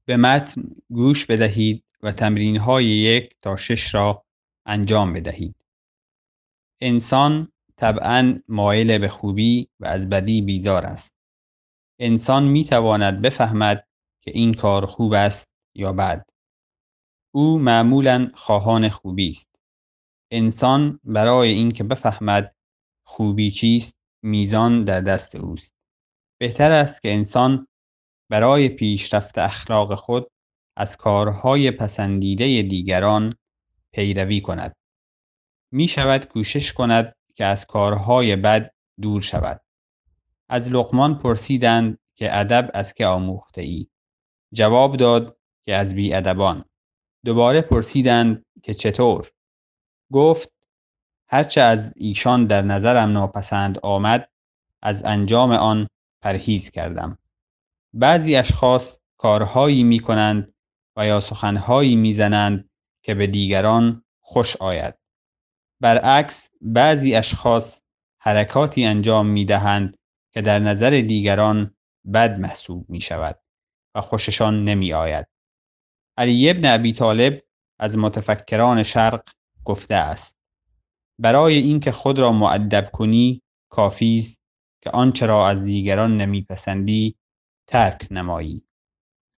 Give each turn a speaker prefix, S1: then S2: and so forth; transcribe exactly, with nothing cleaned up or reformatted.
S1: به متن گوش بدهید و تمرین‌های یک تا شش را انجام بدهید. انسان طبعاً مایل به خوبی و از بدی بیزار است. انسان می‌تواند بفهمد که این کار خوب است یا بد. او معمولاً خواهان خوبی است. انسان برای اینکه بفهمد خوبی چیست، میزان در دست اوست. بهتر است که انسان برای پیشرفت اخلاق خود از کارهای پسندیده دیگران پیروی کند. می شود کوشش کند که از کارهای بد دور شود. از لقمان پرسیدند که ادب از که آموخته ای؟ جواب داد که از بی‌ادبان. دوباره پرسیدند که چطور؟ گفت هرچه از ایشان در نظرم ناپسند آمد از انجام آن پرهیز کردم. بعضی اشخاص کارهایی می کنند و یا سخنهایی می زنند که به دیگران خوش آید. برعکس بعضی اشخاص حرکاتی انجام می دهند که در نظر دیگران بد محسوب می شود و خوششان نمی آید. علی بن ابی طالب از متفکران شرق گفته است: برای اینکه خود را مؤدب کنی کافی است که آنچه را از دیگران نمیپسندی ترک نمایی.